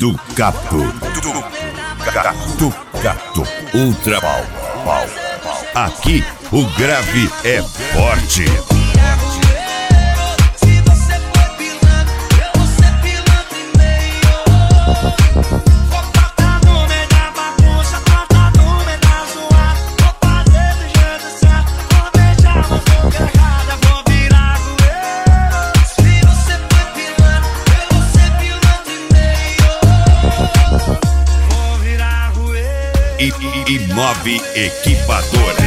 Ducato, Ultra Pau. Aqui o grave é forte. E 9 equipadora.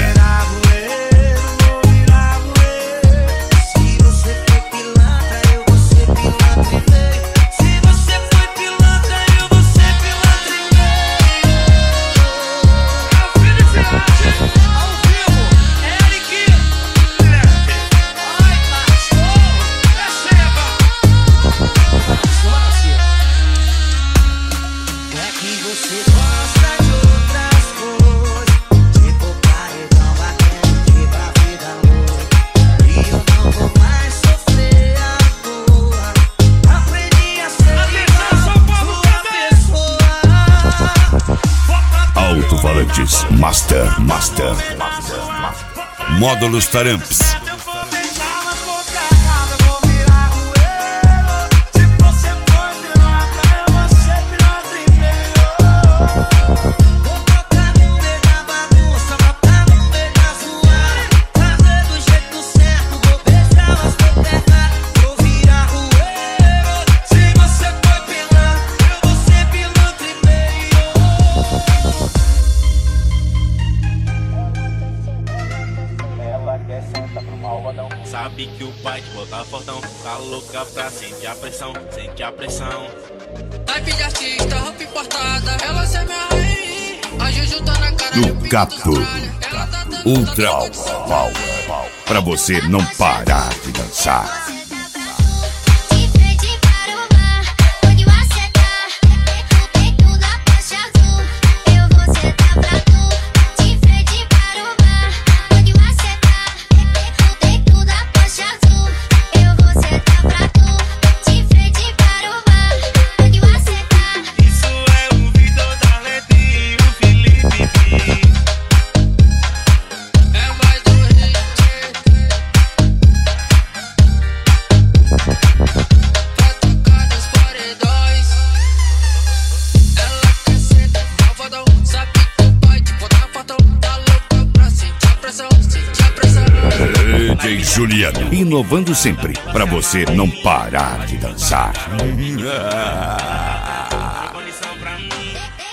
Alto-falantes Master. Módulos Taramps. Sabe que o pai te botar fortão, tá louca pra sentir a pressão. Type de artista, roupa importada, ela é minha rainha. A Juju tá na cara Ducato, Ultra Pau. Pra você não parar de dançar. DJ Juliano, inovando sempre, pra você não parar de dançar. Condição pra mim.